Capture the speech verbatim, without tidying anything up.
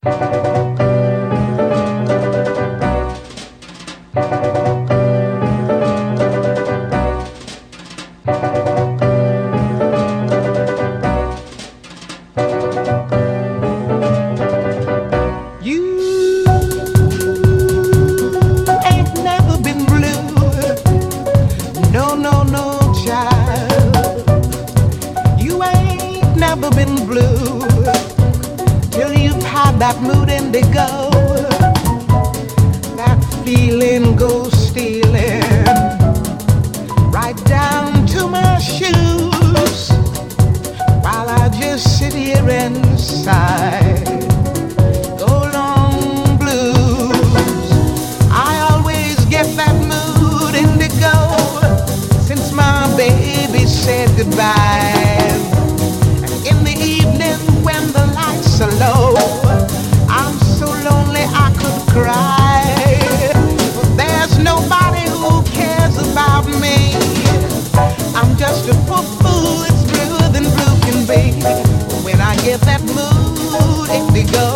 That mood indigo, that feeling goes stealing right down to my shoes, while I just sit here and sigh. Go long blues. I always get that mood indigo since my baby said goodbye. And in the evening when the lights are low, I'm so lonely I could cry. There's nobody who cares about me. I'm just a poor fool that's blue than blue can be. When I get that mood indigo,